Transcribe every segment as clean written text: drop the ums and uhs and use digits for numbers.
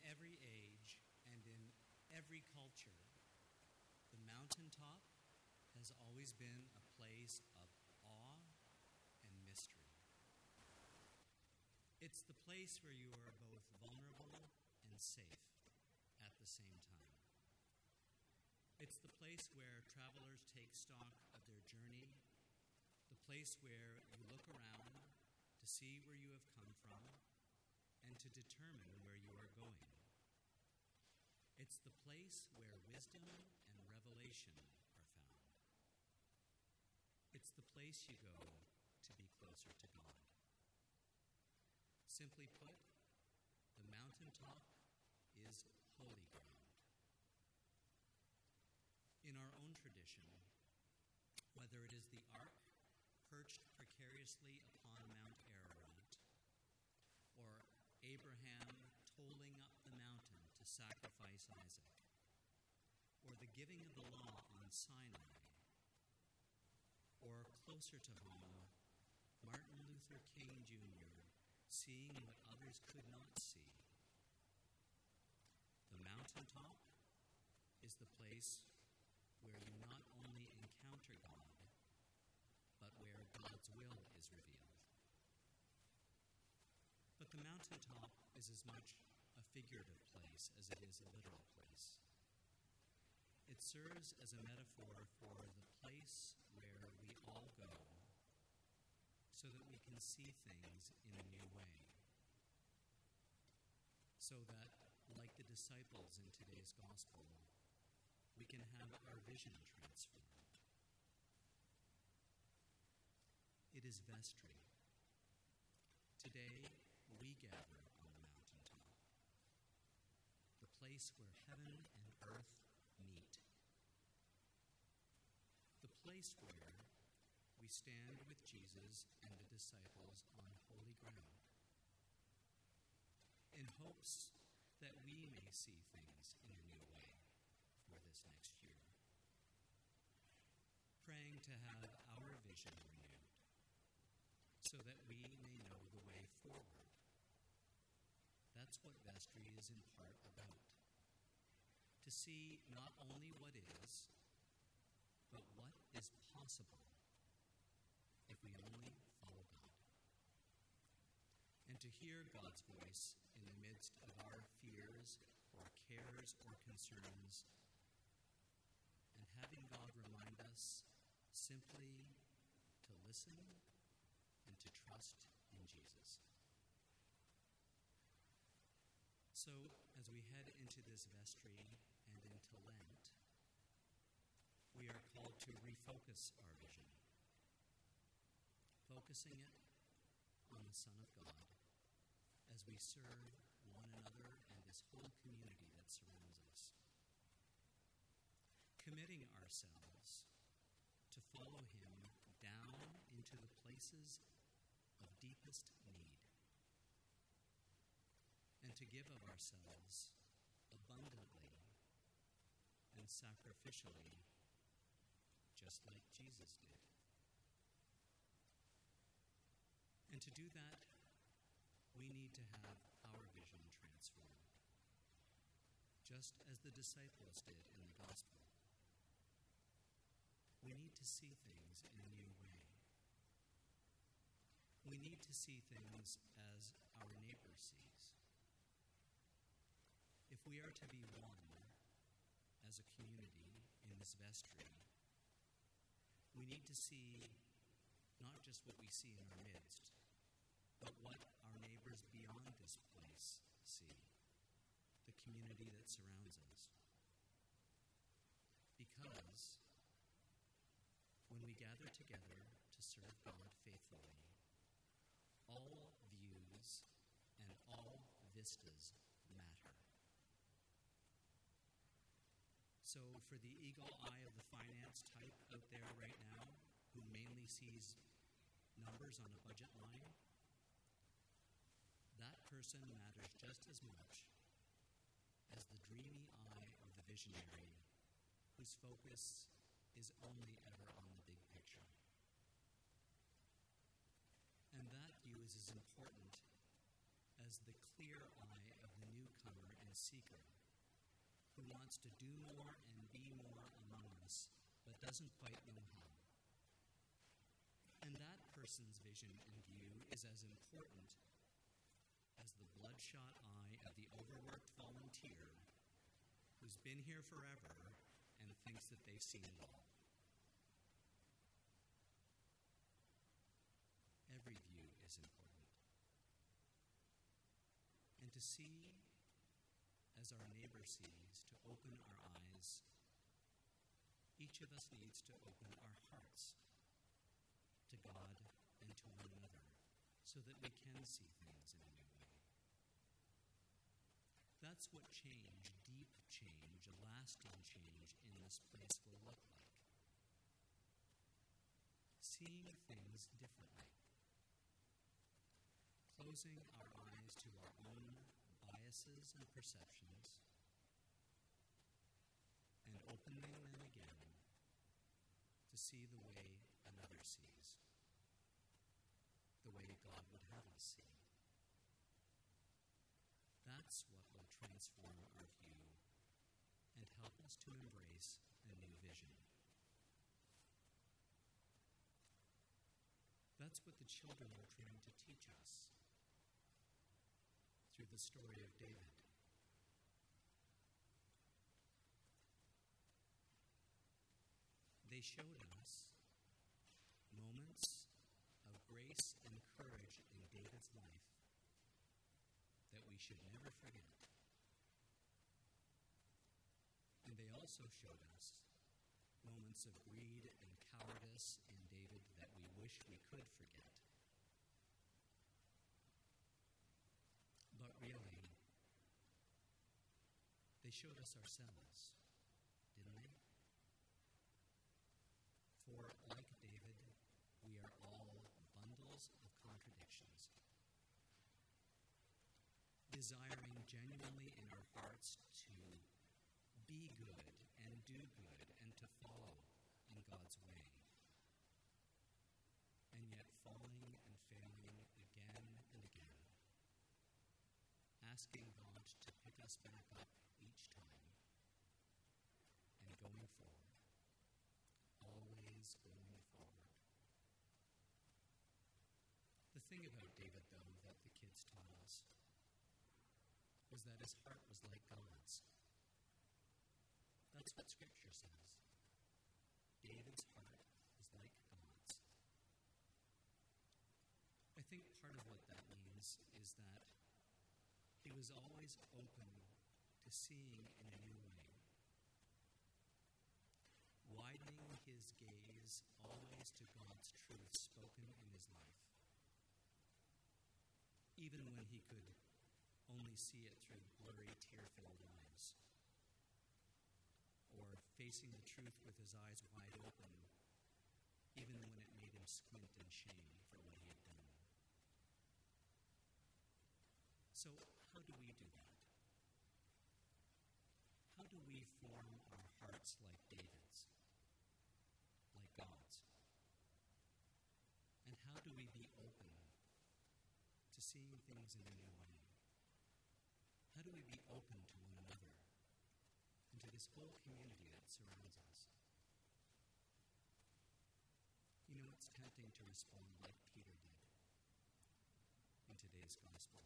every age and in every culture, the mountaintop has always been a place of awe and mystery. It's the place where you are both vulnerable and safe at the same time. It's the place where travelers take stock of their journey, the place where you look around to see where you have come from and to determine where you are going. It's the place where wisdom and revelation are found. It's the place you go to be closer to God. Simply put, the mountaintop is holy ground. In our own tradition, whether it is the ark perched precariously upon Mount Ararat, or Abraham toiling up the mountain to sacrifice Isaac, or the giving of the law on Sinai, or closer to home, Martin Luther King Jr. seeing what others could not see. The mountaintop is the place where you not only encounter God, but where God's will is revealed. But the mountaintop is as much a figurative place as it is a literal place. It serves as a metaphor for the place where we all go so that we can see things in a new way. So that, like the disciples in today's gospel, we can have our vision transformed. It is vestry. Today, we gather on the mountaintop, the place where heaven and earth meet, the place where we stand with Jesus and the disciples on holy ground, in hopes that we may see things in a new way for this next year, praying to have our vision renewed so that we may know the way forward. That's what vestry is in part about. To see not only what is, but what is possible if we only follow God. And to hear God's voice in the midst of our fears or cares or concerns, and having God remind us simply to listen and to trust in Jesus. So, as we head into this vestry and into Lent, we are called to refocus our vision, focusing it on the Son of God as we serve one another and this whole community that surrounds us, committing ourselves to follow him down into the places of deepest need, and to give of ourselves abundantly and sacrificially, just like Jesus did. And to do that, we need to have our vision transformed, just as the disciples did in the gospel. We need to see things in a new way. We need to see things as our neighbor sees. If we are to be one as a community in this vestry, we need to see not just what we see in our midst, but what our neighbors beyond this place see, the community that surrounds us. Because when we gather together to serve God faithfully, all views and all vistas matter. So for the eagle eye of the finance type out there right now, who mainly sees numbers on a budget line, that person matters just as much as the dreamy eye of the visionary, whose focus is only ever on the big picture. And that view is as important as the clear eye of the new newcomer and seeker who wants to do more and be more among us, but doesn't quite know how. And that person's vision and view is as important as the bloodshot eye of the overworked volunteer who's been here forever and thinks that they've seen it all. Every view is important. And to see as our neighbor sees, to open our eyes, each of us needs to open our hearts to God and to one another so that we can see things in a new way. That's what change, deep change, lasting change in this place will look like. Seeing things differently. Closing our eyes to our own biases and perceptions, and opening them again to see the way another sees, the way God would have us see. That's what will transform our view and help us to embrace a new vision. That's what the children are trying to teach us through the story of David. They showed us moments of grace and courage in David's life that we should never forget. And they also showed us moments of greed and cowardice in David that we wish we could forget. But really, they showed us ourselves, didn't they? For, like David, we are all bundles of contradictions, desiring genuinely in our hearts to be good and do good and to follow in God's way, and yet falling and failing again and again, asking God to pick us back up each time, and going forward, always going forward. The thing about David, though, that the kids taught us was that his heart was like God's. That's what Scripture says. David's heart is like God's. I think part of what that means is that he was always open to seeing in a new way, widening his gaze always to God's truth spoken in his life, even when he could only see it through blurry, tear-filled eyes, or facing the truth with his eyes wide open, even when it made him squint in shame for what he had done. So, how do we do that? How do we form our hearts like David's, like God's? And how do we be open to seeing things in a new way? How do we be open to one another and to this whole community that surrounds us? You know, it's tempting to respond like Peter did in today's gospel.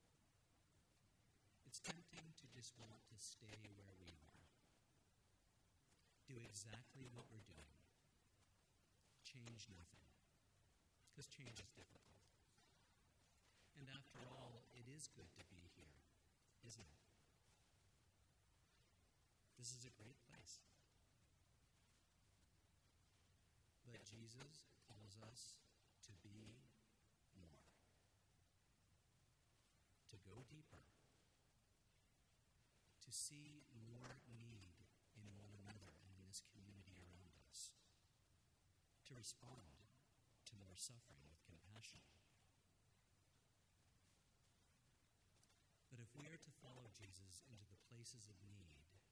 It's tempting to just want to stay where we are, do exactly what we're doing, change nothing, because change is difficult. And after all, it is good to be here, isn't it? This is a great place. But Jesus calls us to be more, to go deeper, to see more need in one another and in this community around us, to respond to more suffering with compassion. But if we are to follow Jesus into the places of need,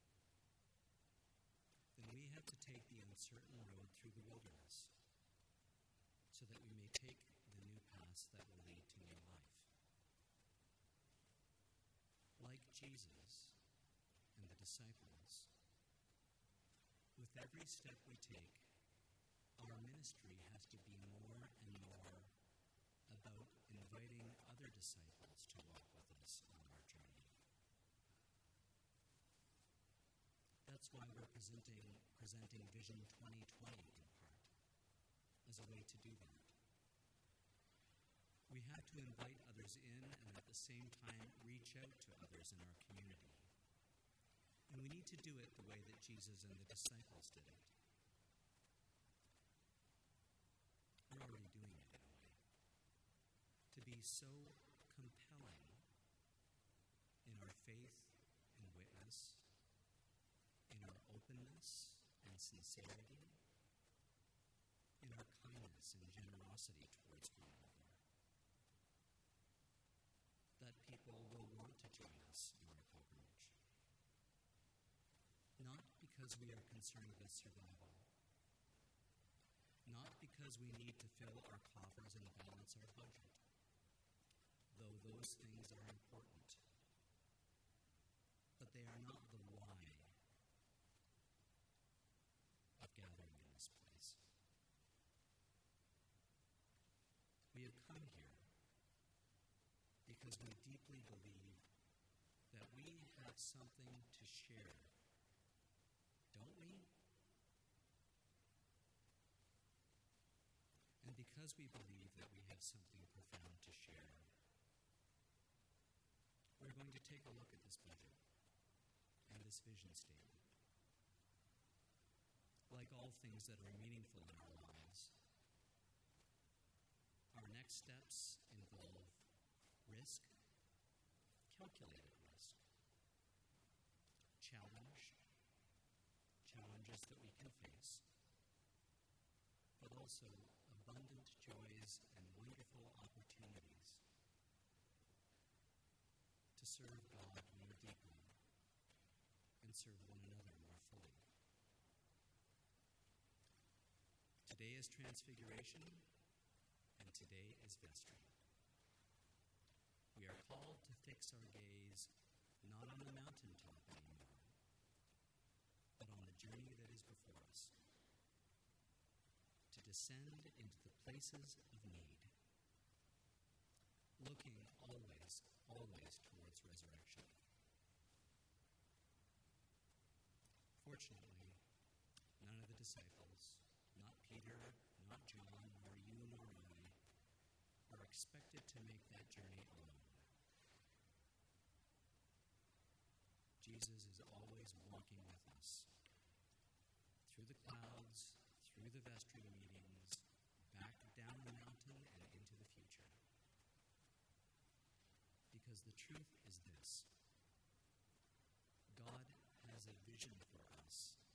then we have to take the uncertain road through the wilderness so that we may take the new paths that will lead to new life. Like Jesus and the disciples, with every step we take, our ministry has to be more and more about inviting other disciples to walk with us on our journey. That's why we're presenting Vision 2020 in part, as a way to do that. We have to invite others in and at the same time reach out to others in our community. And we need to do it the way that Jesus and the disciples did it. We're already doing it in a way. To be so compelling in our faith and witness, in our openness and sincerity, in our kindness and generosity towards one another, that people will want to join us in our pilgrimage. Not because we are concerned with survival, not because we need to fill our coffers and balance our budget, though those things are important, but they are not the why of gathering in this place. We have come here because we deeply believe that we have something to share, don't we? And because we believe that we have something profound to share, we're going to take a look at this budget and this vision statement. Like all things that are meaningful in our lives, our next steps involve risk, calculated risk, challenges that we can face, but also abundant joys and wonderful opportunities to serve God more deeply and serve one another more fully. Today is Transfiguration, and today is Vestry. We are called to fix our gaze not on the mountaintop anymore, but on the journey that is before us, to descend into the places of need, looking always towards resurrection. Fortunately, none of the disciples, not Peter, not John, nor you nor I, are expected to make that journey alone. Jesus is always walking with us, through the clouds, through the vestry meetings, back down the mountain and into the future. Because the truth is this: God has a vision for us